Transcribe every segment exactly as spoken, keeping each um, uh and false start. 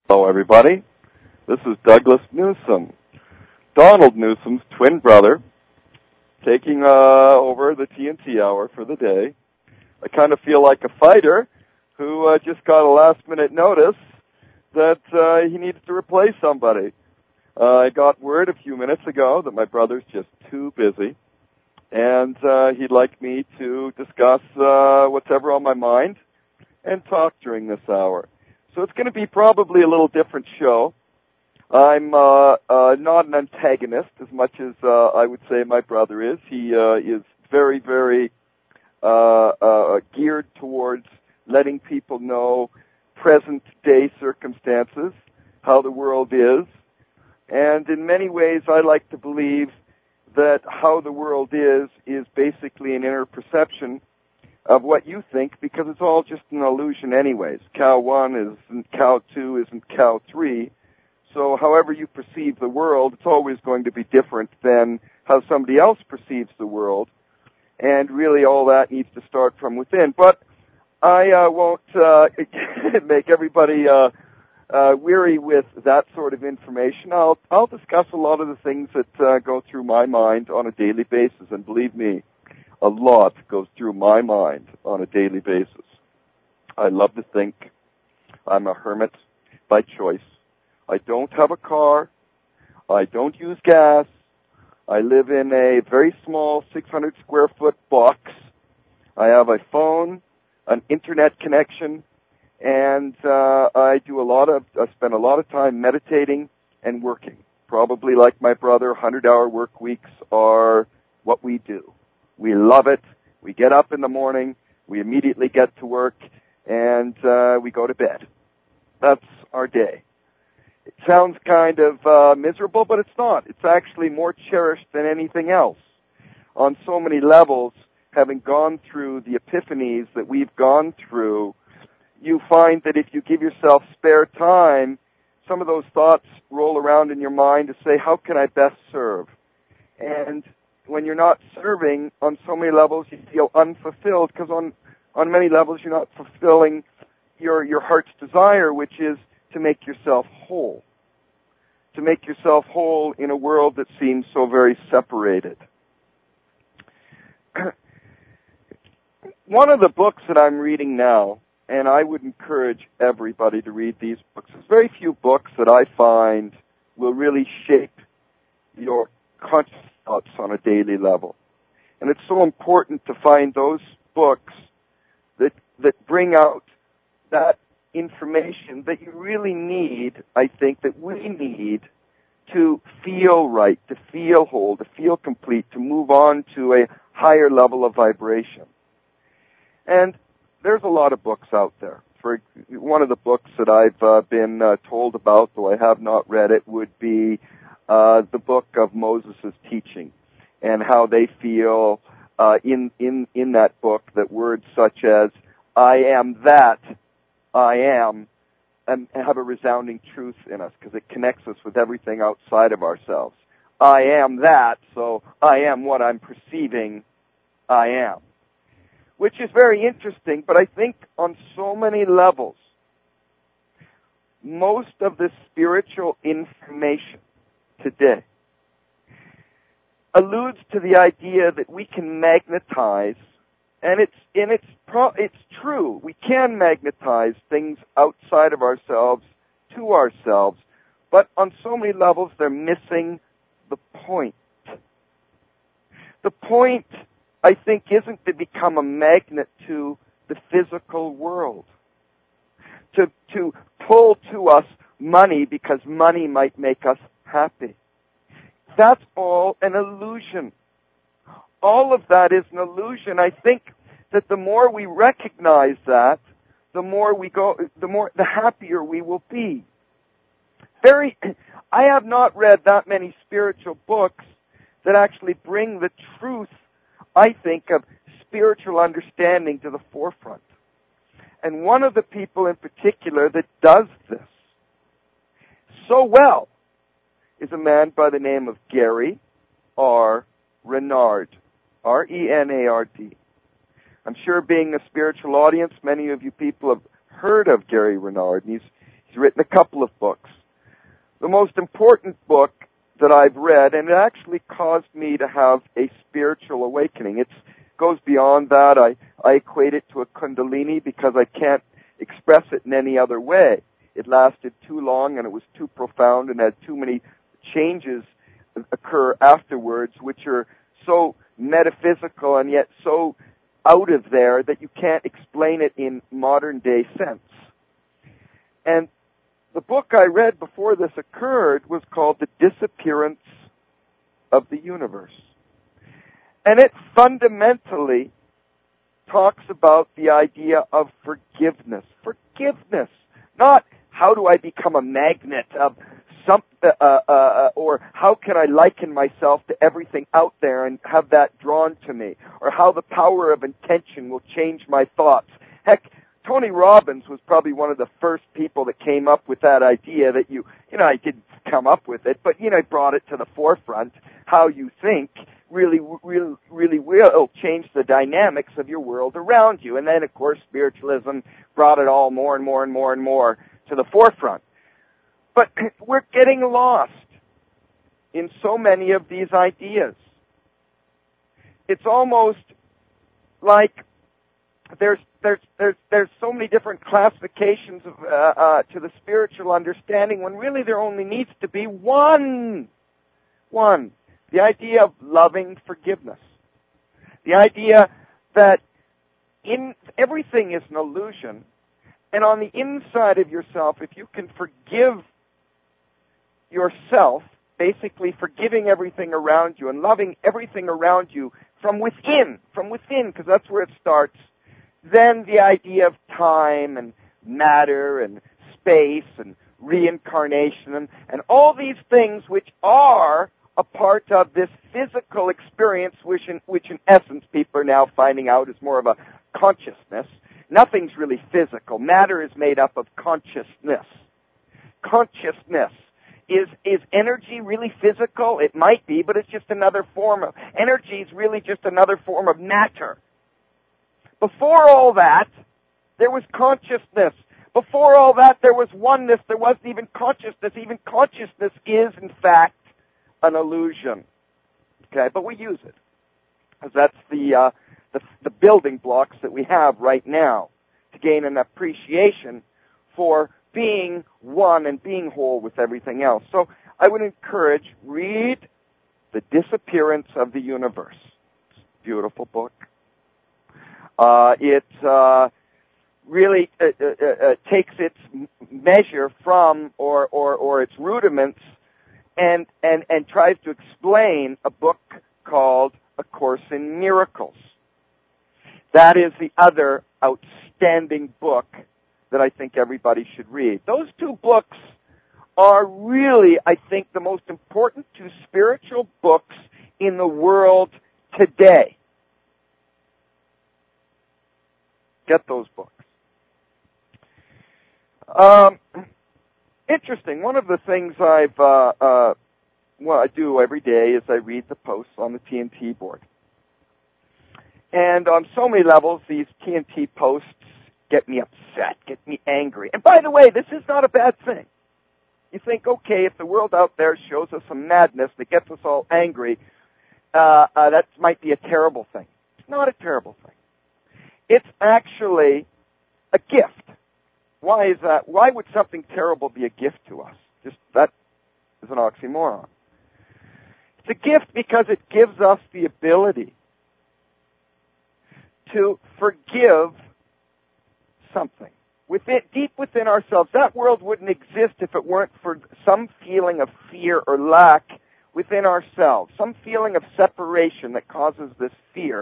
Hello, everybody. This is Douglas Newsom, Donald Newsom's twin brother, taking uh, over the T N T hour for the day. I kind of feel like a fighter who uh, just got a last-minute notice that uh, he needed to replace somebody. Uh, I got word a few minutes ago that my brother's just too busy, and uh, he'd like me to discuss uh, what's ever on my mind and talk during this hour. So it's going to be probably a little different show. I'm uh, uh, not an antagonist as much as uh, I would say my brother is. He uh, is very, very uh, uh, geared towards letting people know present-day circumstances, how the world is. And in many ways, I like to believe that how the world is is basically an inner perception of what you think, because it's all just an illusion anyways. Cow one isn't cow two, isn't cow three. So however you perceive the world, it's always going to be different than how somebody else perceives the world. And really all that needs to start from within. But I uh, won't uh, make everybody uh, uh, weary with that sort of information. I'll, I'll discuss a lot of the things that uh, go through my mind on a daily basis. And believe me, a lot goes through my mind on a daily basis. I love to think. I'm a hermit by choice. I don't have a car. I don't use gas. I live in a very small six hundred square foot box. I have a phone, an internet connection, and uh, I do a lot of, I spend a lot of time meditating and working. Probably like my brother, one hundred hour work weeks are what we do. We love it. We get up in the morning. We immediately get to work, and uh, we go to bed. That's our day. It sounds kind of uh, miserable, but it's not. It's actually more cherished than anything else. On so many levels, having gone through the epiphanies that we've gone through, you find that if you give yourself spare time, some of those thoughts roll around in your mind to say, how can I best serve? And when you're not serving, on so many levels, you feel unfulfilled, because on, on many levels, you're not fulfilling your, your heart's desire, which is to make yourself whole. To make yourself whole in a world that seems so very separated. One of the books that I'm reading now, and I would encourage everybody to read these books, there's very few books that I find will really shape your conscious thoughts on a daily level. And it's so important to find those books that that bring out that information that you really need, I think, that we need to feel right, to feel whole, to feel complete, to move on to a higher level of vibration. And there's a lot of books out there. For one of the books that I've uh, been uh, told about, though I have not read it, would be uh, the book of Moses' teaching, and how they feel uh, in, in, in that book that words such as, I am that, I am, and have a resounding truth in us, because it connects us with everything outside of ourselves. I am that, so I am what I'm perceiving I am. Which is very interesting, but I think on so many levels, most of the spiritual information today alludes to the idea that we can magnetize, and it's and it's pro, it's true. We can magnetize things outside of ourselves to ourselves, but on so many levels they're missing the point. The point, I think, isn't to become a magnet to the physical world, to to pull to us money because money might make us happy. That's all an illusion. All of that is an illusion. I think that the more we recognize that, the more we go, the more, the happier we will be. Very, I have not read that many spiritual books that actually bring the truth, I think, of spiritual understanding to the forefront. And one of the people in particular that does this so well is a man by the name of Gary R. Renard, R E N A R D. I'm sure, being a spiritual audience, many of you people have heard of Gary Renard. And he's He's written a couple of books. The most important book that I've read, and it actually caused me to have a spiritual awakening. It goes beyond that. I, I equate it to a kundalini because I can't express it in any other way. It lasted too long and it was too profound and had too many changes occur afterwards, which are so metaphysical and yet so out of there that you can't explain it in modern day sense. And the book I read before this occurred was called The Disappearance of the Universe. And it fundamentally talks about the idea of forgiveness. Forgiveness. Not how do I become a magnet of some, uh, uh, or how can I liken myself to everything out there and have that drawn to me, or how the power of intention will change my thoughts. Heck, Tony Robbins was probably one of the first people that came up with that idea that you, you know, I didn't come up with it, but, you know, I brought it to the forefront. How you think really, really, really will change the dynamics of your world around you. And then, of course, spiritualism brought it all more and more and more and more to the forefront. But we're getting lost in so many of these ideas. It's almost like there's there's there's there's so many different classifications of, uh, uh, to the spiritual understanding when really there only needs to be one. One. The idea of loving forgiveness. The idea that in everything is an illusion, and on the inside of yourself, if you can forgive yourself, basically forgiving everything around you and loving everything around you from within, from within, because that's where it starts, then the idea of time and matter and space and reincarnation and, and all these things which are a part of this physical experience, which in, which in essence people are now finding out is more of a consciousness. Nothing's really physical. Matter is made up of consciousness. Consciousness. Is is energy really physical? It might be, but it's just another form of... Energy is really just another form of matter. Before all that, there was consciousness. Before all that, there was oneness. There wasn't even consciousness. Even consciousness is, in fact, an illusion. Okay, but we use it. Because that's the, uh, the, the building blocks that we have right now to gain an appreciation for being one and being whole with everything else. So I would encourage, read The Disappearance of the Universe. It's a beautiful book. Uh, it uh, really uh, uh, uh, takes its measure from or, or, or its rudiments and, and, and tries to explain a book called A Course in Miracles. That is the other outstanding book that I think everybody should read. Those two books are really, I think, the most important two spiritual books in the world today. Get those books. Um, interesting. One of the things I've, uh, uh, well, I do every day is I read the posts on the T N T board. And on so many levels, these T N T posts get me upset, get me angry. And by the way, this is not a bad thing. You think, okay, if the world out there shows us some madness that gets us all angry, uh, uh, that might be a terrible thing. It's not a terrible thing. It's actually a gift. Why is that? Why would something terrible be a gift to us? Just that is an oxymoron. It's a gift because it gives us the ability to forgive something. Within, deep within ourselves, that world wouldn't exist if it weren't for some feeling of fear or lack within ourselves, some feeling of separation that causes this fear.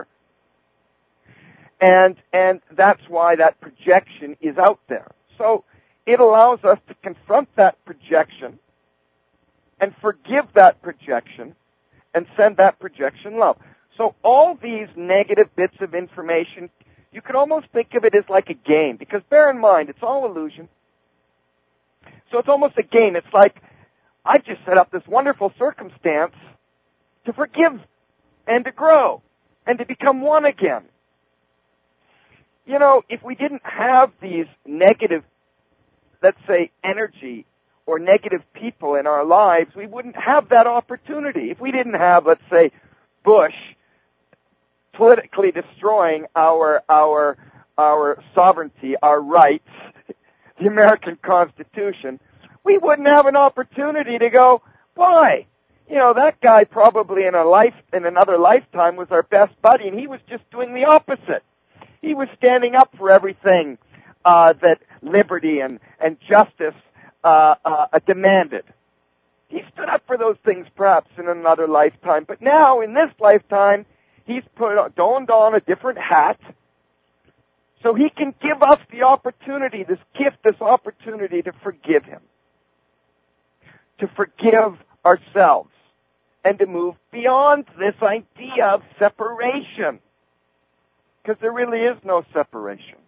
And, and that's why that projection is out there. So it allows us to confront that projection and forgive that projection and send that projection love. So all these negative bits of information, you could almost think of it as like a game, because bear in mind, it's all illusion. So it's almost a game. It's like, I just set up this wonderful circumstance to forgive and to grow and to become one again. You know, if we didn't have these negative let's say, energy or negative people in our lives, we wouldn't have that opportunity. If we didn't have, let's say, Bush politically destroying our our our sovereignty, our rights, the American Constitution, we wouldn't have an opportunity to go, why? You know, that guy probably in a life in another lifetime was our best buddy, and he was just doing the opposite. He was standing up for everything uh, that liberty and, and justice uh, uh, demanded. He stood up for those things perhaps in another lifetime, but now in this lifetime, he's put donned on a different hat, so he can give us the opportunity, this gift, this opportunity to forgive him, to forgive ourselves, and to move beyond this idea of separation, because there really is no separation.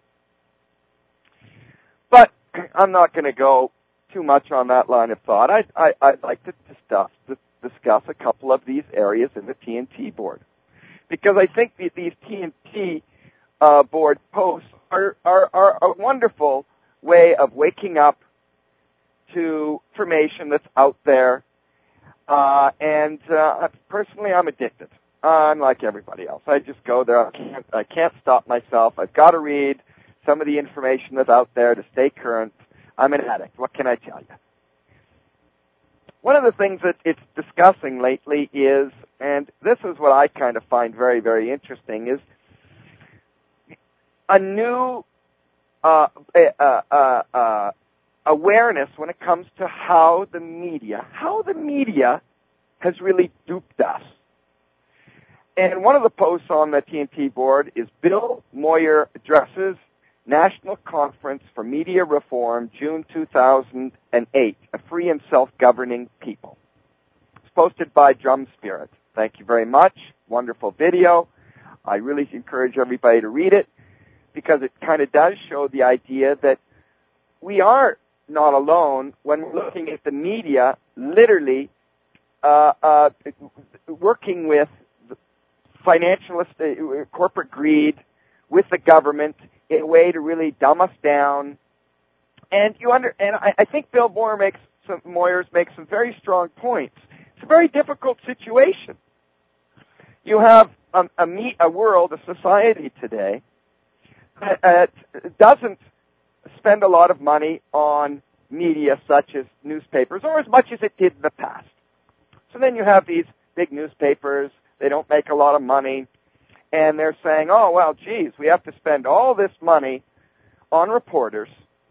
But I'm not going to go too much on that line of thought. I, I, I'd like to discuss, discuss a couple of these areas in the T N T board, because I think that these T N T uh, board posts are, are, are a wonderful way of waking up to information that's out there. Uh, and uh, personally, I'm addicted. I'm like everybody else. I just go there. I can't, I can't stop myself. I've got to read some of the information that's out there to stay current. I'm an addict. What can I tell you? One of the things that it's discussing lately is, and this is what I kind of find very, very interesting, is a new uh, uh, uh, uh, awareness when it comes to how the media, how the media has really duped us. And one of the posts on the T N T board is Bill Moyer addresses National Conference for Media Reform, June two thousand eight, a free and self-governing people. It's posted by Drum Spirit. Thank you very much. Wonderful video. I really encourage everybody to read it, because it kind of does show the idea that we are not alone when we're looking at the media literally uh, uh, working with financialist, uh, corporate greed, with the government in a way to really dumb us down. And you under, and I, I think Bill Moyer makes some, Moyers makes some very strong points. It's a very difficult situation. You have a, a, me, a world, a society today that uh, doesn't spend a lot of money on media such as newspapers, or as much as it did in the past. So then you have these big newspapers, they don't make a lot of money, and they're saying, oh, well, geez, we have to spend all this money on reporters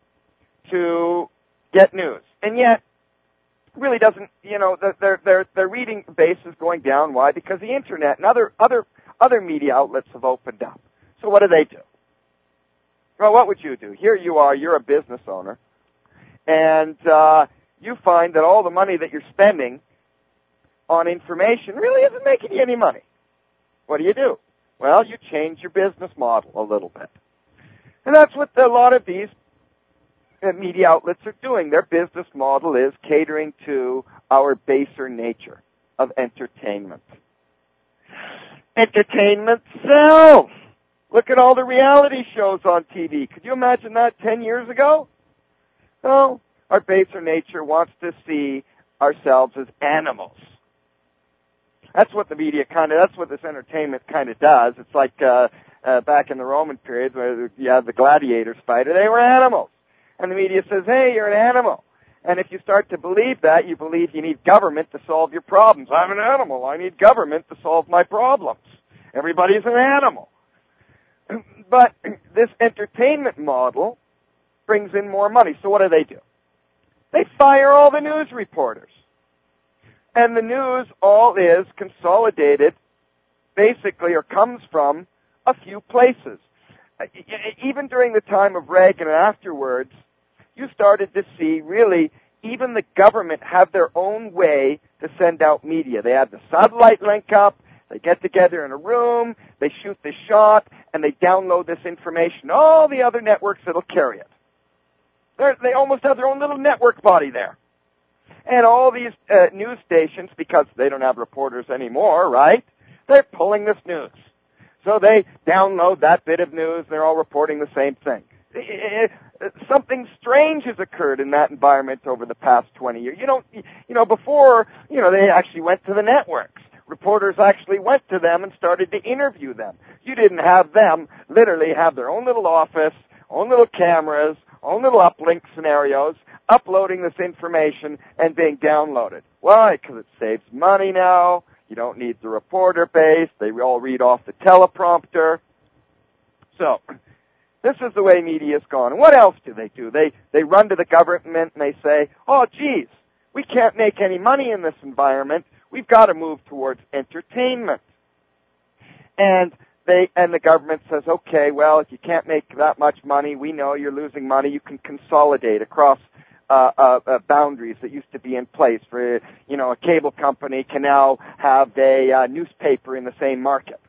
to get news. And yet, really doesn't, you know, their, their, their reading base is going down. Why? Because the internet and other, other, other media outlets have opened up. So what do they do? Well, what would you do? Here you are, you're a business owner, and uh, you find that all the money that you're spending on information really isn't making you any money. What do you do? Well, you change your business model a little bit. And that's what a lot of these media outlets are doing. Their business model is catering to our baser nature of entertainment. Entertainment sells. Look at all the reality shows on T V. Could you imagine that ten years ago? No. Our baser nature wants to see ourselves as animals. That's what the media kind of, that's what this entertainment kind of does. It's like uh, uh, back in the Roman period where you had the gladiators fight, they were animals. And the media says, hey, you're an animal. And if you start to believe that, you believe you need government to solve your problems. I'm an animal. I need government to solve my problems. Everybody's an animal. But this entertainment model brings in more money. So what do they do? They fire all the news reporters. And the news all is consolidated, basically, or comes from a few places. Even during the time of Reagan and afterwards, you started to see, really, even the government have their own way to send out media. They have the satellite link up, they get together in a room, they shoot the shot, and they download this information. All the other networks that'll carry it. They're, they almost have their own little network body there. And all these uh, news stations, because they don't have reporters anymore, right? They're pulling this news. So they download that bit of news. They're all reporting the same thing. something strange has occurred in that environment over the past twenty years. You don't, you know, before, you know, they actually went to the networks. Reporters actually went to them and started to interview them. You didn't have them literally have their own little office, own little cameras, own little uplink scenarios, uploading this information and being downloaded. Why? Because it saves money now. You don't need the reporter base. They all read off the teleprompter. So, this is the way media's gone. And what else do they do? They they run to the government and they say, oh, geez, we can't make any money in this environment. We've got to move towards entertainment. And they and the government says, okay, well, if you can't make that much money, we know you're losing money. You can consolidate across uh, uh, uh, boundaries that used to be in place. For, you know, a cable company can now have a uh, newspaper in the same market.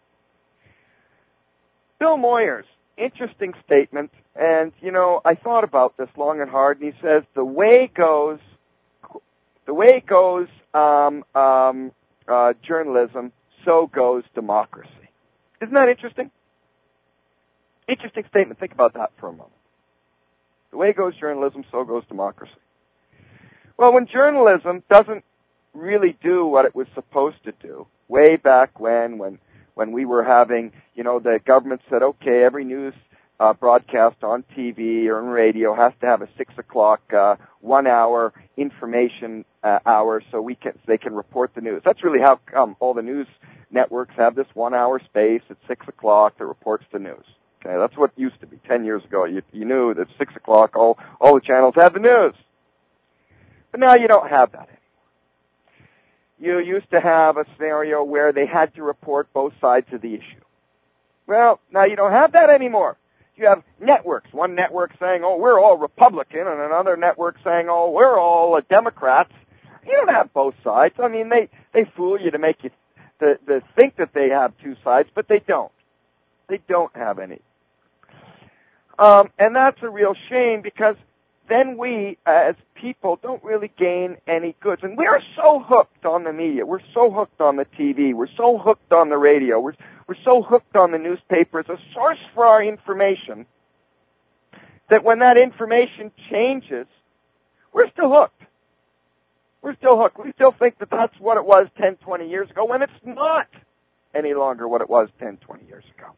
Bill Moyers, interesting statement, and, you know, I thought about this long and hard, and he says, the way goes, the way goes um, um, uh, journalism, so goes democracy. Isn't that interesting? Interesting statement. Think about that for a moment. The way goes journalism, so goes democracy. Well, when journalism doesn't really do what it was supposed to do, way back when, when when we were having, you know, the government said, okay, every news uh, broadcast on T V or on radio has to have a six o'clock, uh, one-hour information uh, hour so we can so they can report the news. That's really how come all the news networks have this one-hour space at six o'clock that reports the news. Okay, that's what it used to be ten years ago. You, you knew that six o'clock all all the channels had the news, but now you don't have that anymore. You used to have a scenario where they had to report both sides of the issue. Well, now you don't have that anymore. You have networks. One network saying, oh, we're all Republican, and another network saying, oh, we're all uh, Democrats. You don't have both sides. I mean, they, they fool you to make you to, to think that they have two sides, but they don't. They don't have any. Um, and that's a real shame because then we, as people, don't really gain any goods. And we are so hooked on the media. We're so hooked on the T V. We're so hooked on the radio. We're, we're so hooked on the newspaper as a source for our information that when that information changes, we're still hooked. We're still hooked. We still think that that's what it was ten, twenty years ago when it's not any longer what it was ten, twenty years ago.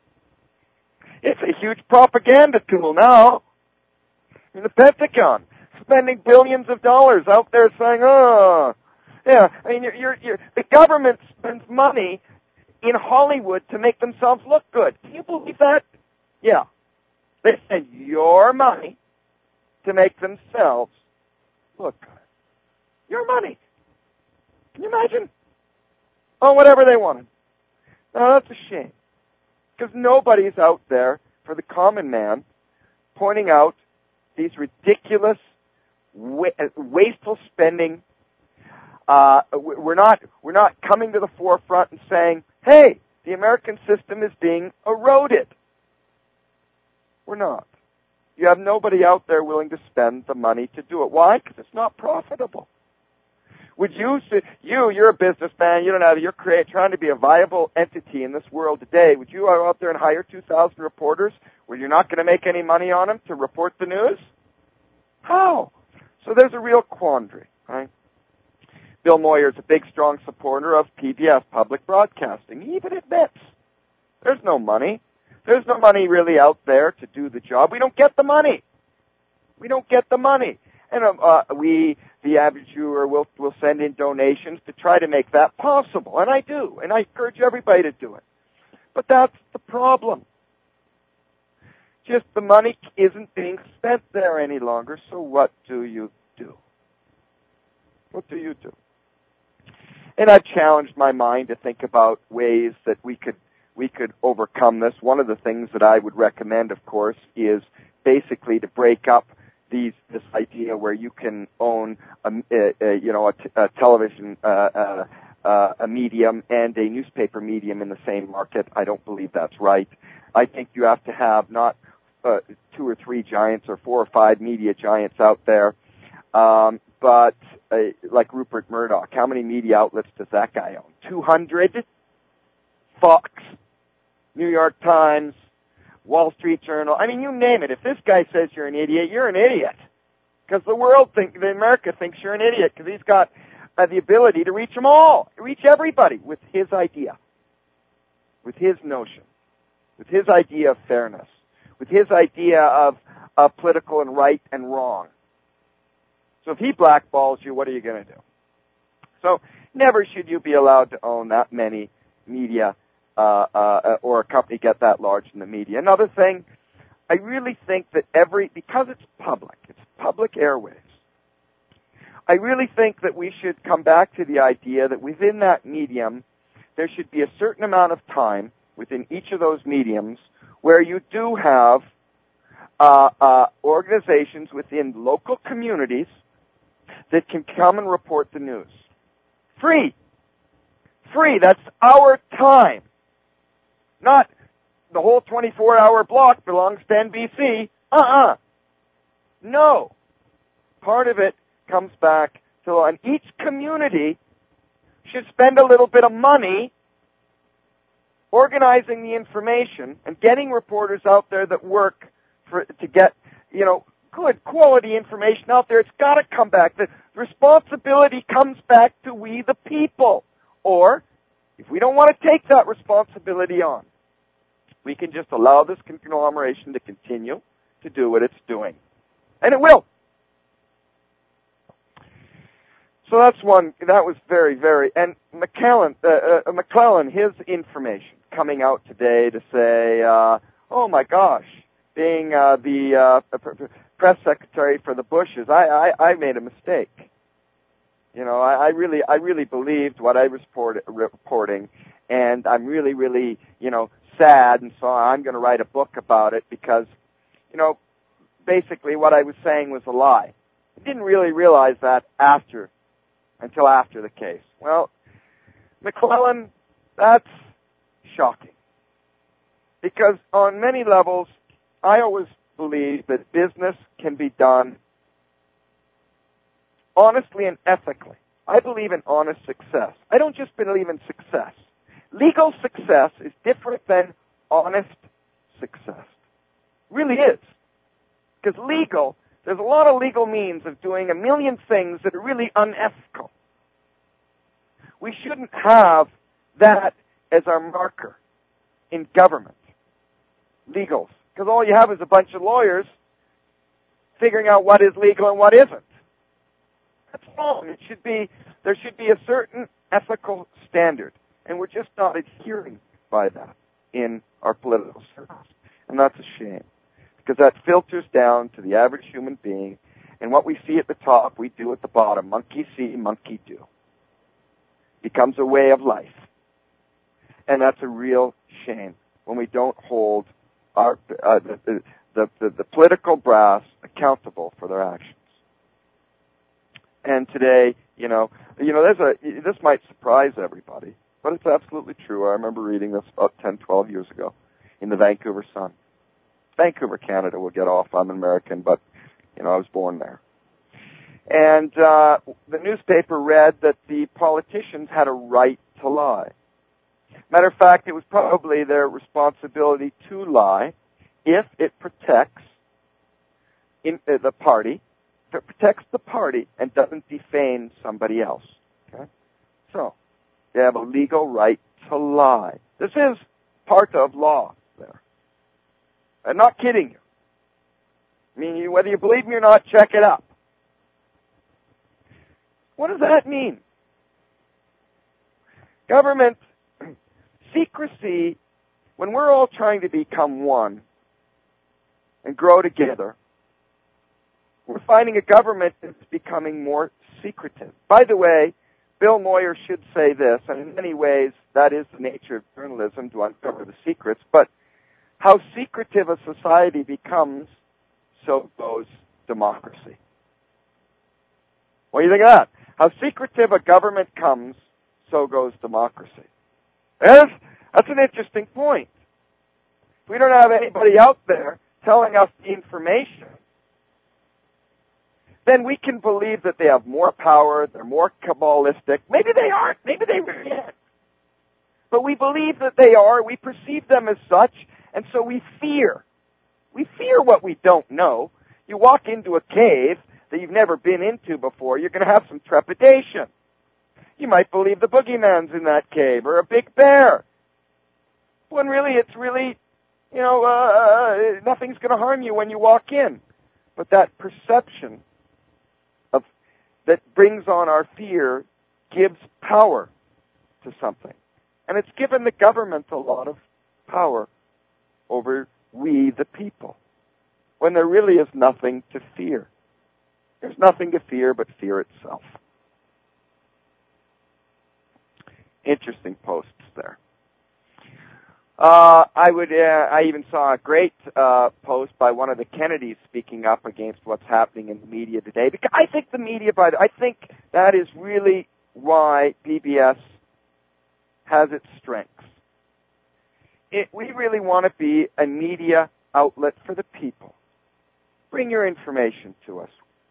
It's a huge propaganda tool now. In the Pentagon, spending billions of dollars out there saying, oh, yeah, I mean, you're, you're, you're, the government spends money in Hollywood to make themselves look good. Can you believe that? Yeah. They spend your money to make themselves look good. Your money. Can you imagine? Oh, whatever they wanted. Now, that's a shame. Because nobody's out there for the common man pointing out these ridiculous, wa- wasteful spending. Uh, we're not we're not coming to the forefront and saying, "Hey, the American system is being eroded." We're not. You have nobody out there willing to spend the money to do it. Why? Because it's not profitable. Would you, you, you're a businessman. You don't have. You're create, trying to be a viable entity in this world today. Would you go out there and hire two thousand reporters where you're not going to make any money on them to report the news? How? So there's a real quandary, right? Bill Moyer is a big, strong supporter of P B S, public broadcasting. He even admits there's no money. There's no money really out there to do the job. We don't get the money. We don't get the money. And uh, we, the average viewer, will will send in donations to try to make that possible. And I do. And I encourage everybody to do it. But that's the problem. Just the money isn't being spent there any longer, so what do you do? What do you do? And I've challenged my mind to think about ways that we could we could overcome this. One of the things that I would recommend, of course, is basically to break up these this idea where you can own a, a, a you know a, t- a television uh, uh, uh, a medium and a newspaper medium in the same market. I don't believe that's right. I think you have to have not uh, two or three giants or four or five media giants out there, um, but uh, like Rupert Murdoch. How many media outlets does that guy own? two hundred? Fox, New York Times, Wall Street Journal. I mean, you name it. If this guy says you're an idiot, you're an idiot. Because the world think, the America thinks you're an idiot because he's got uh, the ability to reach them all, reach everybody with his idea, with his notion, with his idea of fairness, with his idea of uh, political and right and wrong. So if he blackballs you, what are you going to do? So never should you be allowed to own that many media uh, uh, or a company get that large in the media. Another thing, I really think that every, because it's public, it's public airwaves, I really think that we should come back to the idea that within that medium, there should be a certain amount of time within each of those mediums where you do have uh, uh, organizations within local communities that can come and report the news. Free. Free. That's our time. Not the whole twenty-four hour block belongs to N B C. Uh-uh. No. Part of it comes back to, and each community should spend a little bit of money organizing the information and getting reporters out there that work for to get, you know, good quality information out there. It's got to come back. The responsibility comes back to we the people. Or, if we don't want to take that responsibility on, we can just allow this conglomeration to continue to do what it's doing. And it will. So that's one, that was very, very, and McClellan, uh, uh, McClellan, his information coming out today to say, uh, oh my gosh, being uh, the uh, press secretary for the Bushes, I, I, I made a mistake. You know, I, I really, I really believed what I was report, reporting, and I'm really, really, you know, sad, and so I'm going to write a book about it because, you know, basically what I was saying was a lie. I didn't really realize that after, until after the case. Well, McClellan, that's shocking. Because on many levels, I always believe that business can be done honestly and ethically. I believe in honest success. I don't just believe in success. Legal success is different than honest success. It really is. Because legal, there's a lot of legal means of doing a million things that are really unethical. We shouldn't have that as our marker in government, legals. Because all you have is a bunch of lawyers figuring out what is legal and what isn't. That's wrong. It should be, there should be a certain ethical standard. And we're just not adhering by that in our political circles. And that's a shame. Because that filters down to the average human being. And what we see at the top, we do at the bottom. Monkey see, monkey do. Becomes a way of life. And that's a real shame when we don't hold our uh, the, the, the, the political brass accountable for their actions. And today, you know, you know, there's a, this might surprise everybody, but it's absolutely true. I remember reading this about ten, twelve years ago in the Vancouver Sun. Vancouver, Canada will get off. I'm an American, but, you know, I was born there. And uh, the newspaper read that the politicians had a right to lie. Matter of fact, it was probably their responsibility to lie if it protects in, uh, the party, if it protects the party and doesn't defame somebody else. Okay? So, they have a legal right to lie. This is part of law there. I'm not kidding you. I mean, you, whether you believe me or not, check it up. What does that mean? Government secrecy, when we're all trying to become one and grow together, we're finding a government that's becoming more secretive. By the way, Bill Moyer should say this, and in many ways that is the nature of journalism, to uncover the secrets, but how secretive a society becomes, so goes democracy. What do you think of that? How secretive a government comes, so goes democracy. That's, that's an interesting point. If we don't have anybody out there telling us the information, then we can believe that they have more power, they're more cabalistic. Maybe they aren't. Maybe they really aren't. But we believe that they are. We perceive them as such, And so we fear. We fear what we don't know. You walk into a cave that you've never been into before, you're going to have some trepidation. You might believe the boogeyman's in that cave or a big bear. When really, it's really, you know, uh, nothing's going to harm you when you walk in. But that perception of that brings on our fear gives power to something. And it's given the government a lot of power over we, the people, when there really is nothing to fear. There's nothing to fear but fear itself. Interesting posts there. Uh, I would. Uh, I even saw a great uh, post by one of the Kennedys speaking up against what's happening in the media today. Because I think the media, by the, I think that is really why B B S has its strengths. It, we really want to be a media outlet for the people. Bring your information to us.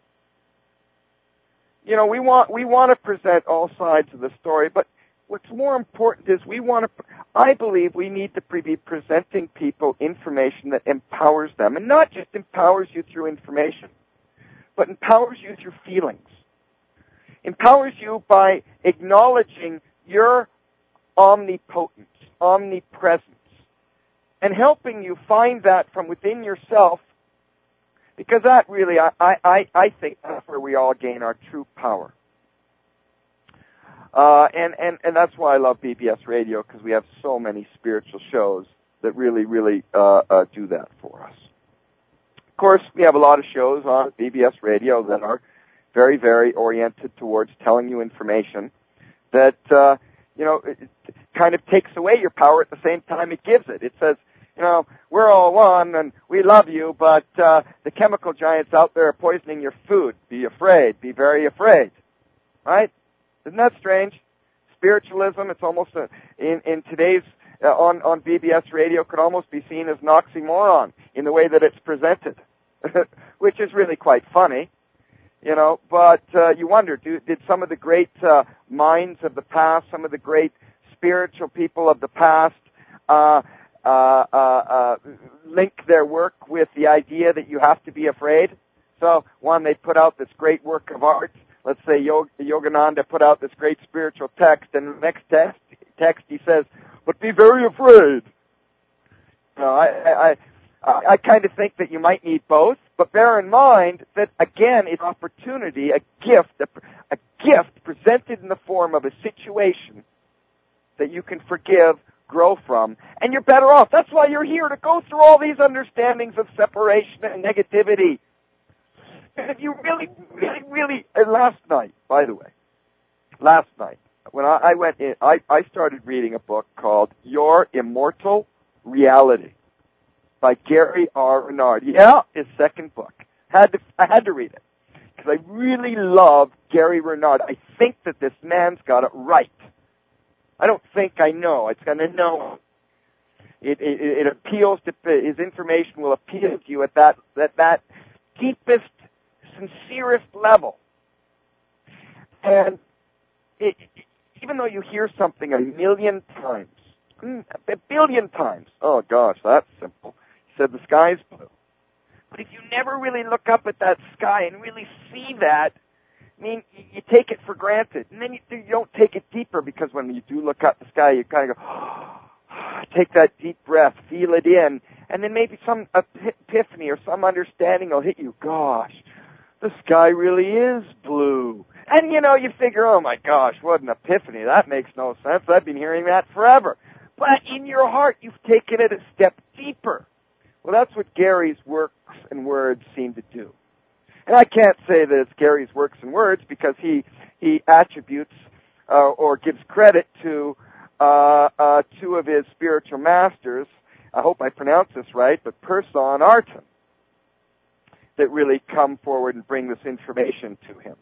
You know, we want we want to present all sides of the story, but what's more important is we want to, I believe we need to be presenting people information that empowers them, and not just empowers you through information, but empowers you through feelings. Empowers you by acknowledging your omnipotence, omnipresence, and helping you find that from within yourself, because that really, I, I, I think that's where we all gain our true power. Uh, and, and, and that's why I love B B S Radio, because we have so many spiritual shows that really, really uh, uh, do that for us. Of course, we have a lot of shows on B B S Radio that are very, very oriented towards telling you information that, uh, you know, it kind of takes away your power at the same time it gives it. It says, you know, we're all one and we love you, but uh, the chemical giants out there are poisoning your food. Be afraid. Be very afraid. Right? Isn't that strange? Spiritualism, it's almost a, in, in today's, uh, on, on B B S Radio, could almost be seen as an oxymoron in the way that it's presented, which is really quite funny, you know, but uh, you wonder, do, did some of the great uh, minds of the past, some of the great spiritual people of the past, uh, uh, uh, uh, link their work with the idea that you have to be afraid? So, one, they put out this great work of art. Let's say Yogananda put out this great spiritual text, and the next text, text he says, but be very afraid. No, I, I, I, I kind of think that you might need both, but bear in mind that, again, it's opportunity, a gift, a, a gift presented in the form of a situation that you can forgive, grow from, and you're better off. That's why you're here, to go through all these understandings of separation and negativity. If you really, really, really, and last night, by the way, last night, when I, I went in, I, I started reading a book called Your Immortal Reality by Gary R. Renard. Yeah, his second book. Had to, I had to read it because I really love Gary Renard. I think that this man's got it right. I don't think I know. It's going to know. It, it, it appeals to, his information will appeal to you at that, that, that deepest, sincerest level. And it, even though you hear something a million times, a billion times, oh gosh, that's simple. He said the sky's blue. But if you never really look up at that sky and really see that, I mean, you take it for granted. And then you, you don't take it deeper, because when you do look up at the sky, you kind of go, oh, take that deep breath, feel it in, and then maybe some epiphany or some understanding will hit you. Gosh, the sky really is blue. And, you know, you figure, oh, my gosh, what an epiphany. That makes no sense. I've been hearing that forever. But in your heart, you've taken it a step deeper. Well, that's what Gary's works and words seem to do. And I can't say that it's Gary's works and words, because he, he attributes uh, or gives credit to uh, uh, two of his spiritual masters. I hope I pronounce this right, but Persson and Arton, that really come forward and bring this information to him.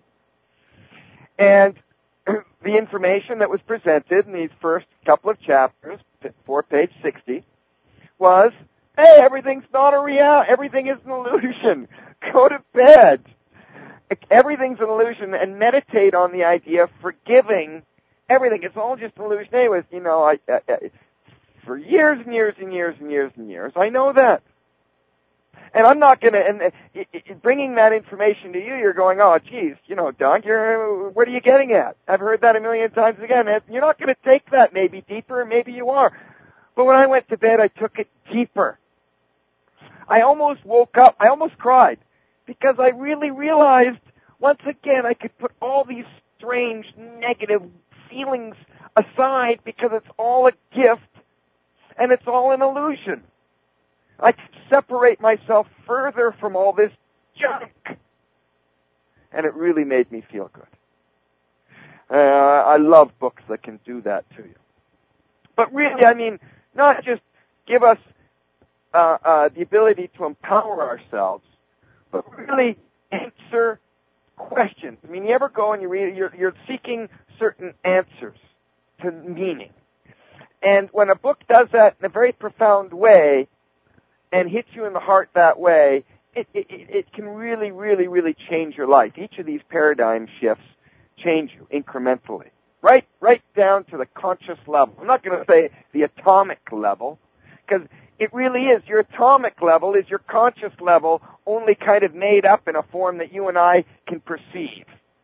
And the information that was presented in these first couple of chapters, for page sixty, was, hey, everything's not a reality. Everything is an illusion. Go to bed. Everything's an illusion, and meditate on the idea of forgiving everything. It's all just an illusion anyways. You know, I, I, for years and years and years and years and years. I know that. And I'm not going to, and uh, it, it, bringing that information to you, you're going, oh, geez, you know, Doug, you're, what are you getting at? I've heard that a million times again. You're not going to take that maybe deeper, maybe you are. But when I went to bed, I took it deeper. I almost woke up, I almost cried, because I really realized, once again, I could put all these strange, negative feelings aside because it's all a gift and it's all an illusion. I could separate myself further from all this junk. And it really made me feel good. Uh, I love books that can do that to you. But really, I mean, not just give us uh, uh, the ability to empower ourselves, but really answer questions. I mean, you ever go and you read, you're, you're seeking certain answers to meaning. And when a book does that in a very profound way and hits you in the heart that way, it, it, it can really, really, really change your life. Each of these paradigm shifts change you incrementally, right, right down to the conscious level. I'm not going to say the atomic level, because it really is. Your atomic level is your conscious level, only kind of made up in a form that you and I can perceive.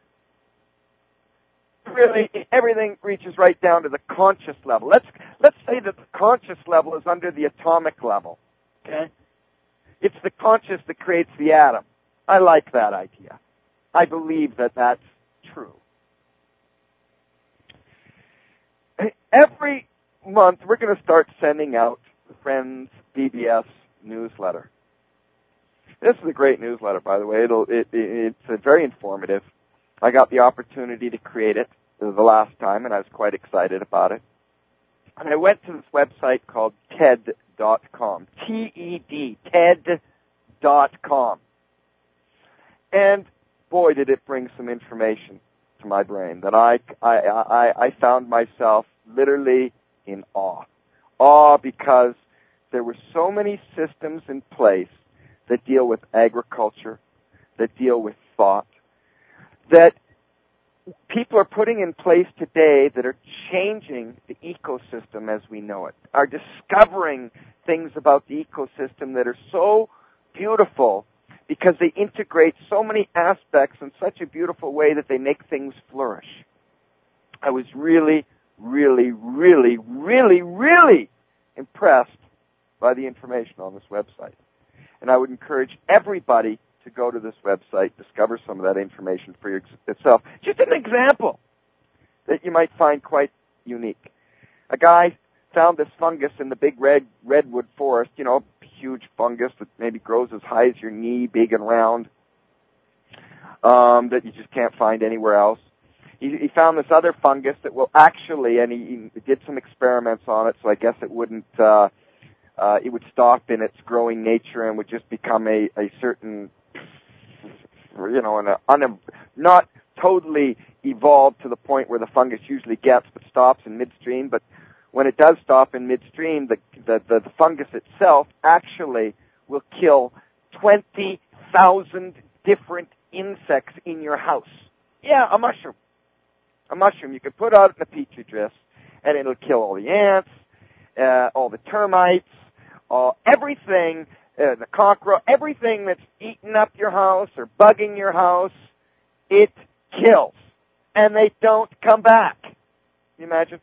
Really, everything reaches right down to the conscious level. Let's let's say that the conscious level is under the atomic level. Okay? It's the conscious that creates the atom. I like that idea. I believe that that's true. Every month, we're going to start sending out the Friends B B S newsletter. This is a great newsletter, by the way. It'll, it, it, it's very informative. I got the opportunity to create it the last time, and I was quite excited about it. And I went to this website called T E D dot com. T E D, T E D dot com. And boy, did it bring some information to my brain that I, I, I, I found myself literally in awe. Awe because there were so many systems in place that deal with agriculture, that deal with thought, that people are putting in place today that are changing the ecosystem as we know it, are discovering things about the ecosystem that are so beautiful because they integrate so many aspects in such a beautiful way that they make things flourish. I was really, really, really, really, really impressed by the information on this website. And I would encourage everybody to go to this website, discover some of that information for yourself. Just an example that you might find quite unique. A guy found this fungus in the big red redwood forest, you know, huge fungus that maybe grows as high as your knee, big and round, um, that you just can't find anywhere else. He, he found this other fungus that will actually, and he, he did some experiments on it, so I guess it wouldn't, uh, uh, it would stop in its growing nature and would just become a, a certain, you know, an un, not totally evolved to the point where the fungus usually gets, but stops in midstream. But when it does stop in midstream, the, the, the, the fungus itself actually will kill twenty thousand different insects in your house. Yeah, a mushroom. A mushroom you can put out in a petri dish, and it'll kill all the ants, uh, all the termites, all, everything, uh, the cockroach, everything that's eating up your house or bugging your house, it kills. And they don't come back. Can you imagine?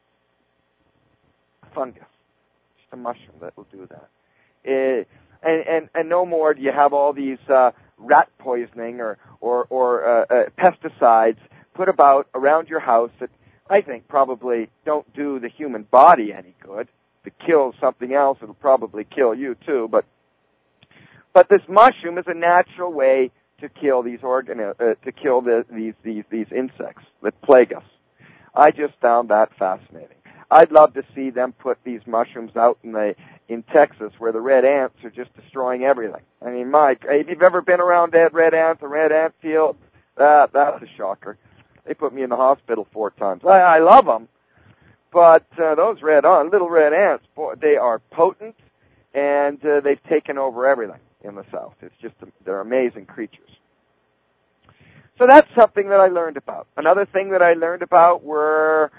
Fungus. Just a mushroom that will do that. Uh, and, and, and no more do you have all these uh, rat poisoning or, or, or uh, uh, pesticides put about around your house that I think probably don't do the human body any good. If it kills something else, it'll probably kill you too. But but this mushroom is a natural way to kill these organ uh, to kill the, these these these insects that plague us. I just found that fascinating. I'd love to see them put these mushrooms out in the in Texas where the red ants are just destroying everything. I mean, Mike, if you've ever been around dead red ants, a red ant field, that that's a shocker. They put me in the hospital four times. I, I love them, but uh, those red on little red ants, boy, they are potent, and uh, they've taken over everything in the South. It's just they're amazing creatures. So that's something that I learned about. Another thing that I learned about were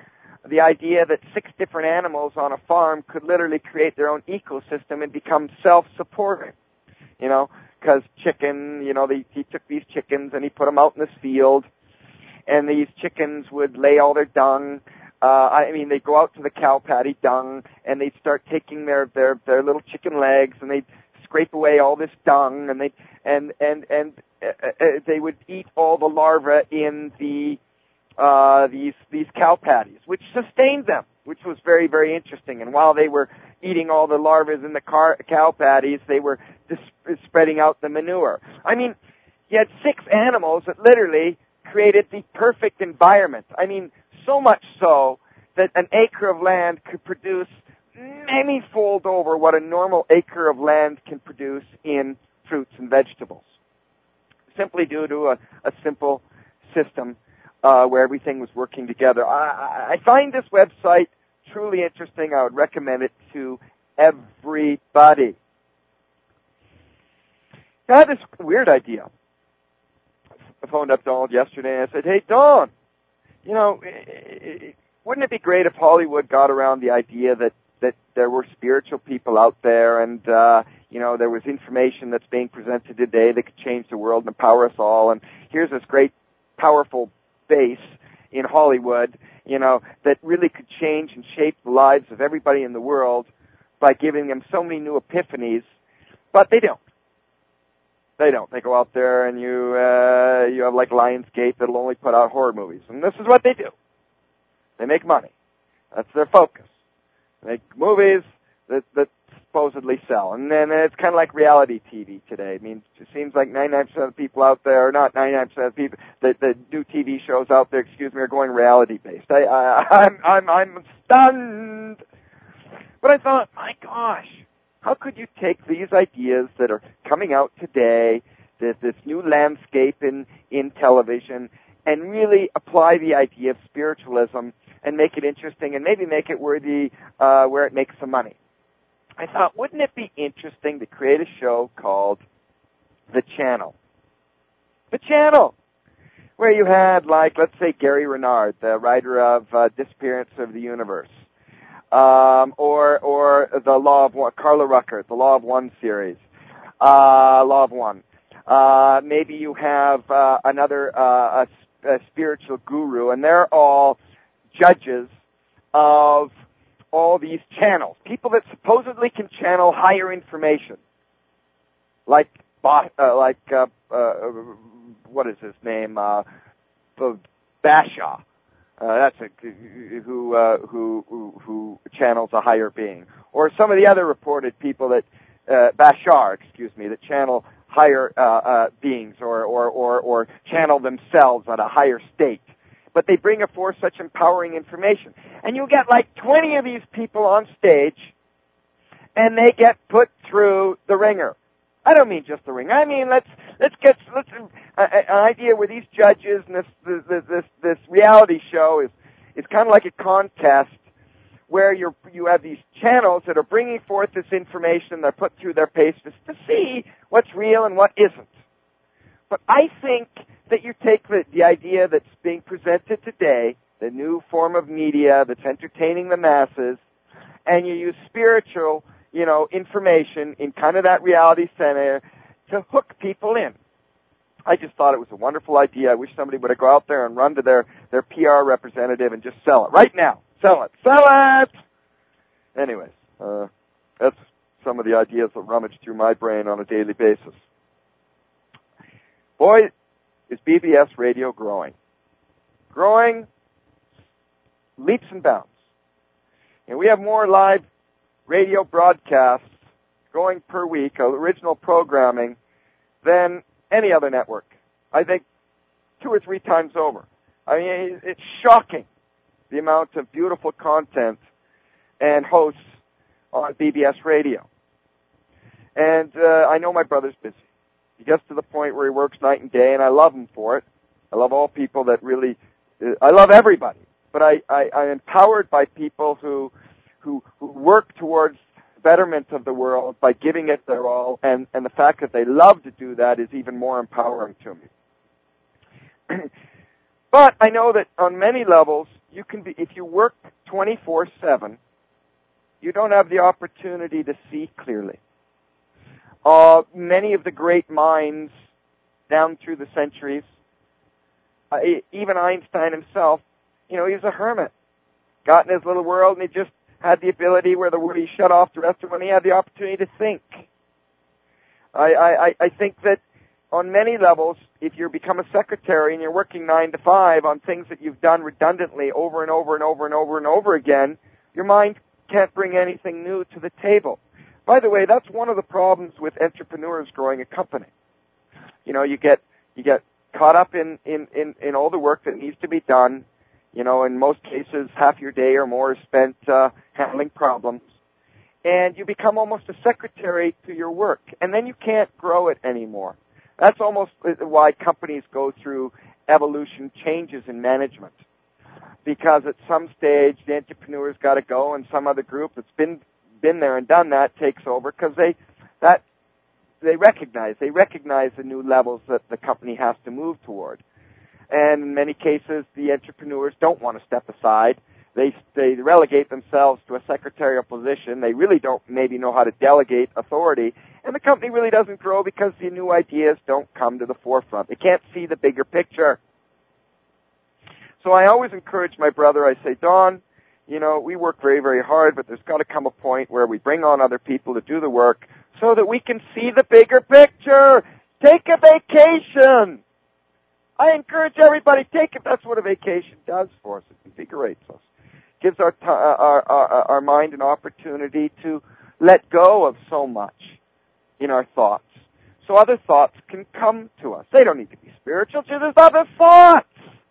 the idea that six different animals on a farm could literally create their own ecosystem and become self-supporting. You know, because chicken, you know, they, he took these chickens and he put them out in this field, and these chickens would lay all their dung. Uh, I mean, they'd go out to the cow patty dung, and they'd start taking their, their, their little chicken legs, and they'd scrape away all this dung, and they and and and uh, uh, they would eat all the larvae in the uh, these these cow patties, which sustained them, which was very very interesting. And while they were eating all the larvae in the car, cow patties, they were dis- spreading out the manure. I mean, you had six animals that literally created the perfect environment. I mean, so much so that an acre of land could produce many-fold over what a normal acre of land can produce in fruits and vegetables, simply due to a, a simple system uh, where everything was working together. I, I find this website truly interesting. I would recommend it to everybody. I had this weird idea. I phoned up Donald yesterday and I said, hey, Don, you know, wouldn't it be great if Hollywood got around the idea that, that there were spiritual people out there and, uh, you know, there was information that's being presented today that could change the world and empower us all, and here's this great, powerful base in Hollywood, you know, that really could change and shape the lives of everybody in the world by giving them so many new epiphanies, but they don't. They don't. They go out there and you uh, you have like Lionsgate that'll only put out horror movies. And this is what they do. They make money. That's their focus. They make movies that, that supposedly sell. And then it's kind of like reality T V today. I mean, it seems like ninety-nine percent of the people out there, not ninety-nine percent of the people that, that do T V shows out there, excuse me, are going reality-based. I, I, I'm, I'm, I'm stunned. But I thought, my gosh, how could you take these ideas that are coming out today, this, this new landscape in, in television, and really apply the idea of spiritualism and make it interesting and maybe make it worthy uh, where it makes some money? I thought, wouldn't it be interesting to create a show called The Channel? The Channel! Where you had, like, let's say Gary Renard, the writer of uh, Disappearance of the Universe. Um, or or the Law of One, Carla Rucker, the Law of One series, uh, Law of One. Uh, maybe you have uh, another uh, a, a spiritual guru, and they're all judges of all these channels, people that supposedly can channel higher information, like uh, like uh, uh, what is his name, uh, Bashaw. Uh, that's a, who, uh, who, who, who channels a higher being. Or some of the other reported people that, uh, Bashar, excuse me, that channel higher, uh, uh, beings or, or, or, or channel themselves at a higher state. But they bring forth such empowering information. And you get like twenty of these people on stage, and they get put through the ringer. I don't mean just the ring. I mean, let's let's get let's uh, an idea where these judges and this this this, this reality show is is kind of like a contest where you you have these channels that are bringing forth this information. They're put through their paces to see what's real and what isn't. But I think that you take the, the idea that's being presented today, the new form of media that's entertaining the masses, and you use spiritual, you know, information in kind of that reality center to hook people in. I just thought it was a wonderful idea. I wish somebody would have go out there and run to their, their P R representative and just sell it. Right now. Sell it. Sell it! Anyways, uh, that's some of the ideas that rummage through my brain on a daily basis. Boy, is B B S radio growing. Growing leaps and bounds. And we have more live radio broadcasts going per week, original programming, than any other network. I think two or three times over. I mean, it's shocking the amount of beautiful content and hosts on B B S radio. And uh, I know my brother's busy. He gets to the point where he works night and day, and I love him for it. I love all people that really, uh, I love everybody. But I, I, I'm empowered by people who Who, who work towards betterment of the world by giving it their all, and, and the fact that they love to do that is even more empowering to me. But I know that on many levels, you can be, if you work twenty-four seven, you don't have the opportunity to see clearly. Uh, many of the great minds down through the centuries, uh, even Einstein himself, you know, he was a hermit. Got in his little world and he just had the ability where the he shut off the rest of when he had the opportunity to think. I, I, I think that on many levels, if you become a secretary and you're working nine to five on things that you've done redundantly over and over and over and over and over again, your mind can't bring anything new to the table. By the way, that's one of the problems with entrepreneurs growing a company. You know, you get you get caught up in, in, in, in all the work that needs to be done. You know, in most cases, half your day or more is spent uh, handling problems. And you become almost a secretary to your work. And then you can't grow it anymore. That's almost why companies go through evolution changes in management. Because at some stage, the entrepreneur's got to go and some other group that's been been there and done that takes over because they that they recognize they recognize the new levels that the company has to move toward. And in many cases, the entrepreneurs don't want to step aside. They they relegate themselves to a secretarial position. They really don't maybe know how to delegate authority, and the company really doesn't grow because the new ideas don't come to the forefront. They can't see the bigger picture. So I always encourage my brother. I say, Don, you know, we work very, very hard, but there's got to come a point where we bring on other people to do the work so that we can see the bigger picture. Take a vacation. I encourage everybody, take it. That's what a vacation does for us. It invigorates us. Gives our, t- our, our, our mind an opportunity to let go of so much in our thoughts. So other thoughts can come to us. They don't need to be spiritual, just there's other thoughts.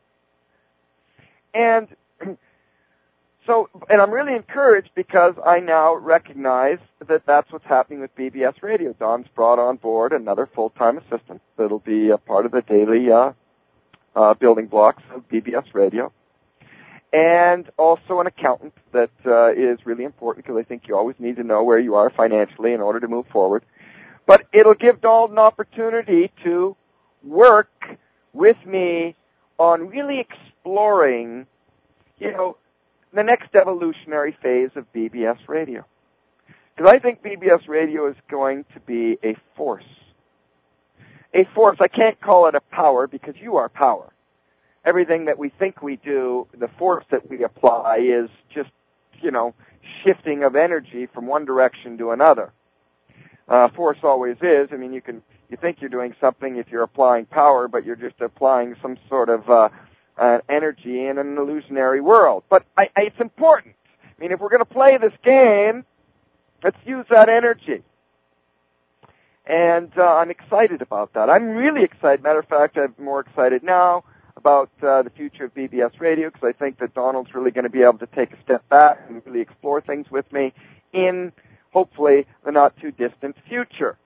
And so, and I'm really encouraged because I now recognize that that's what's happening with B B S Radio. Don's brought on board another full-time assistant that'll be a part of the daily uh, uh, building blocks of B B S Radio. And also an accountant that uh, is really important because I think you always need to know where you are financially in order to move forward. But it'll give Donald an opportunity to work with me on really exploring, you know, the next evolutionary phase of B B S Radio. Because I think B B S Radio is going to be a force. A force. I can't call it a power because you are power. Everything that we think we do, the force that we apply is just, you know, shifting of energy from one direction to another. Uh, force always is. I mean, you can, you think you're doing something if you're applying power, but you're just applying some sort of uh, uh, energy in an illusionary world. But I, I, it's important. I mean, if we're going to play this game, let's use that energy. And uh, I'm excited about that. I'm really excited. Matter of fact, I'm more excited now about uh, the future of B B S Radio because I think that Donald's really going to be able to take a step back and really explore things with me in, hopefully, the not-too-distant future.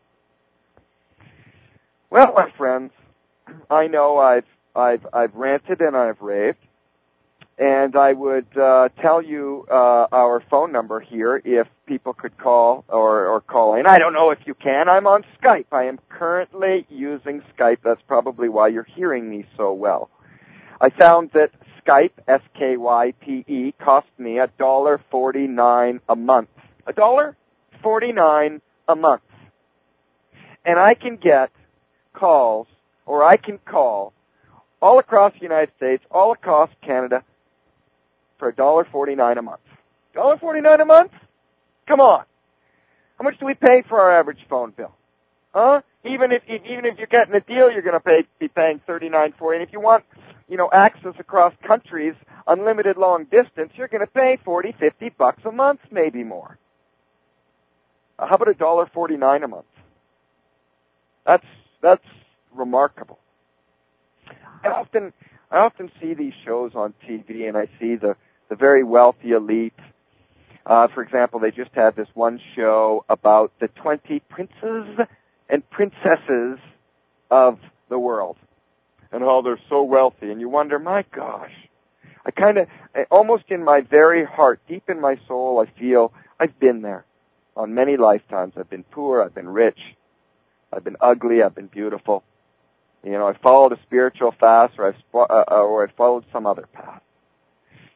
Well, my friends, I know I've I've I've ranted and I've raved, and I would uh, tell you uh, our phone number here if people could call or, or call in. I don't know if you can. I'm on Skype. I am currently using Skype. That's probably why you're hearing me so well. I found that Skype, S K Y P E, cost me one dollar forty-nine a month. one dollar forty-nine a month. And I can get calls, or I can call, all across the United States, all across Canada, for one dollar forty-nine a month. one dollar forty-nine a month? Come on. How much do we pay for our average phone bill? Huh? Even if even if you're getting a deal, you're going to pay be paying thirty-nine for it. And if you want, you know, access across countries, unlimited long distance, you're going to pay forty, fifty bucks a month, maybe more. Uh, how about one dollar forty-nine a month? That's that's remarkable. I often I often see these shows on T V, and I see the the very wealthy elite. Uh, for example, they just had this one show about the twenty princes and princesses of the world and how they're so wealthy. And you wonder, my gosh, I kind of, almost in my very heart, deep in my soul, I feel I've been there on many lifetimes. I've been poor, I've been rich, I've been ugly, I've been beautiful. You know, I followed a spiritual path, or I've, uh, or I followed some other path.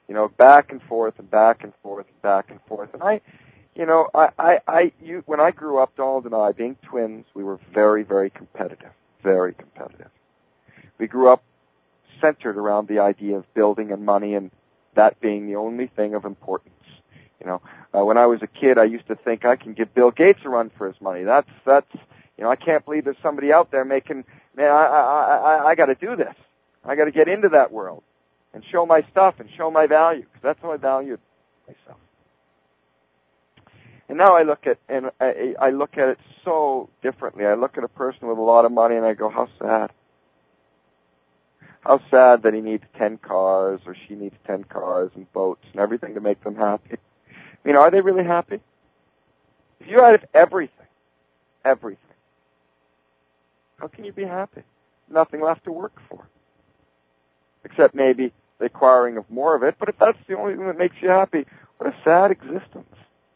You know, back and forth and back and forth and back and forth. And I, you know, I, I, I you, when I grew up, Donald and I, being twins, we were very, very competitive, very competitive. We grew up centered around the idea of building and money and that being the only thing of importance. You know, uh, when I was a kid, I used to think I can give Bill Gates a run for his money. That's, that's, you know, I can't believe there's somebody out there making, man, I, I, I, I got to do this. I got to get into that world and show my stuff and show my value, because that's how I valued myself. And now I look at, and I, I look at it so differently. I look at a person with a lot of money and I go, how sad. How sad that he needs ten cars or she needs ten cars and boats and everything to make them happy. I mean, are they really happy? If you had everything, everything, how can you be happy? Nothing left to work for. Except maybe the acquiring of more of it. But if that's the only thing that makes you happy, what a sad existence.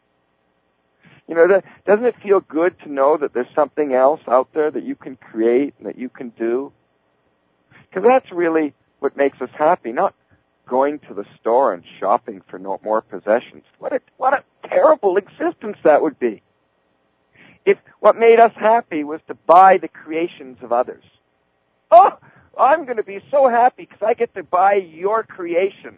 You know, that, doesn't it feel good to know that there's something else out there that you can create and that you can do? Because that's really what makes us happy, not going to the store and shopping for no more possessions. What a, what a terrible existence that would be. If what made us happy was to buy the creations of others. Oh, I'm going to be so happy because I get to buy your creation.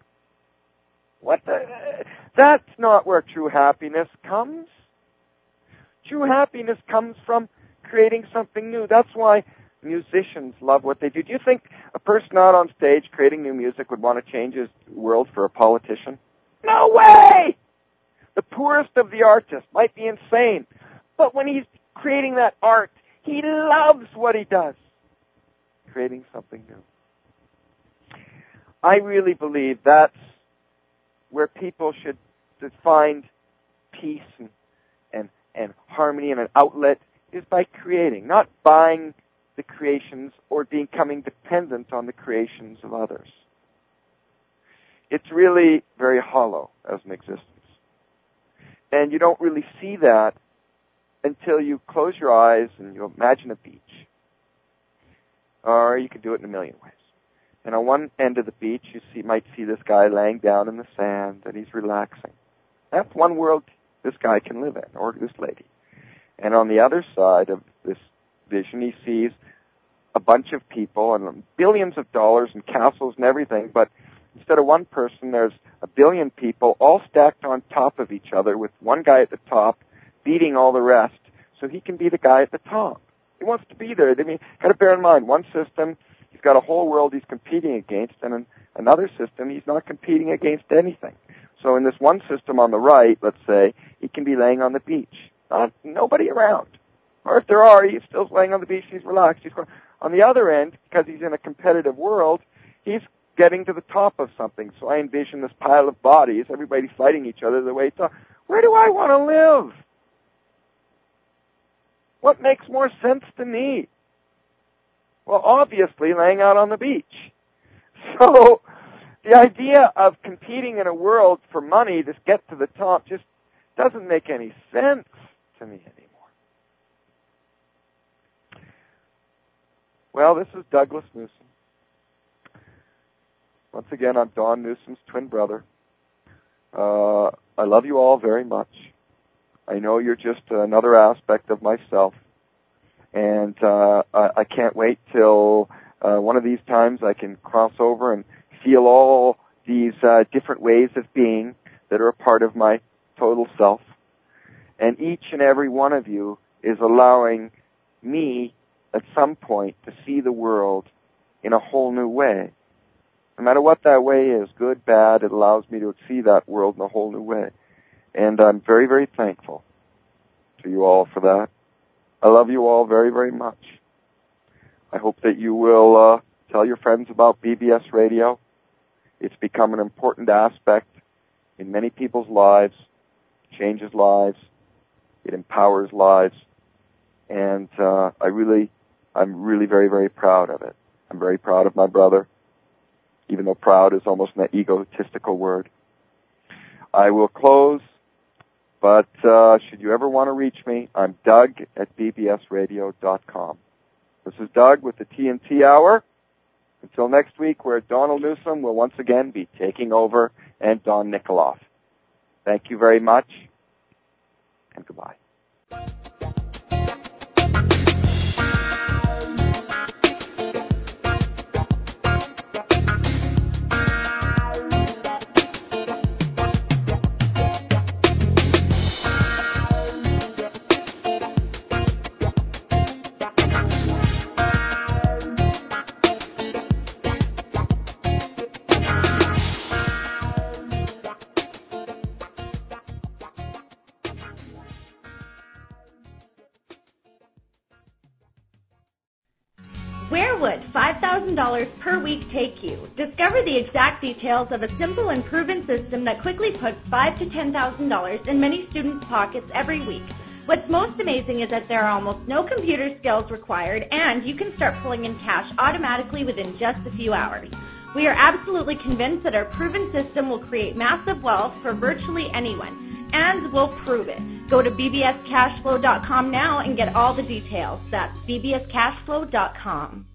What the? That's not where true happiness comes. True happiness comes from creating something new. That's why musicians love what they do. Do you think a person out on stage creating new music would want to change his world for a politician? No way! The poorest of the artists might be insane, but when he's creating that art, he loves what he does. Creating something new. I really believe that's where people should find peace and, and, and harmony and an outlet, is by creating, not buying the creations or becoming dependent on the creations of others. It's really very hollow as an existence. And you don't really see that until you close your eyes and you imagine a beach. Or you can do it in a million ways. And on one end of the beach, you see, might see this guy laying down in the sand and he's relaxing. That's one world this guy can live in, or this lady. And on the other side of this vision, he sees a bunch of people and billions of dollars and castles and everything, but instead of one person, there's a billion people all stacked on top of each other with one guy at the top beating all the rest so he can be the guy at the top. He wants to be there. I mean, got to bear in mind, one system, he's got a whole world he's competing against, and in another system, he's not competing against anything. So in this one system on the right, let's say, he can be laying on the beach. Not, nobody around. Or if there are, he's still laying on the beach, he's relaxed. He's going. On the other end, because he's in a competitive world, he's getting to the top of something. So I envision this pile of bodies, everybody fighting each other the way it's up. Where do I want to live? What makes more sense to me? Well, obviously, laying out on the beach. So the idea of competing in a world for money to get to the top just doesn't make any sense to me anymore. Well, this is Douglas Newsom. Once again, I'm Don Newsom's twin brother. Uh, I love you all very much. I know you're just another aspect of myself. And uh, I, I can't wait till uh, one of these times I can cross over and feel all these uh, different ways of being that are a part of my total self. And each and every one of you is allowing me at some point to see the world in a whole new way. No matter what that way is, good, bad, it allows me to see that world in a whole new way. And I'm very, very thankful to you all for that. I love you all very, very much. I hope that you will uh, tell your friends about B B S Radio. It's become an important aspect in many people's lives, changes lives, it empowers lives, and uh, I really, I'm really very, very proud of it. I'm very proud of my brother, even though proud is almost an egotistical word. I will close, but uh, should you ever want to reach me, I'm Doug at b b s radio dot com. This is Doug with the T N T Hour. Until next week, where Donald Newsom will once again be taking over, and Don Nikoloff. Thank you very much, and goodbye. Where would five thousand dollars per week take you? Discover the exact details of a simple and proven system that quickly puts five thousand to ten thousand dollars in many students' pockets every week. What's most amazing is that there are almost no computer skills required, and you can start pulling in cash automatically within just a few hours. We are absolutely convinced that our proven system will create massive wealth for virtually anyone, and we'll prove it. Go to b b s cash flow dot com now and get all the details. That's b b s cash flow dot com.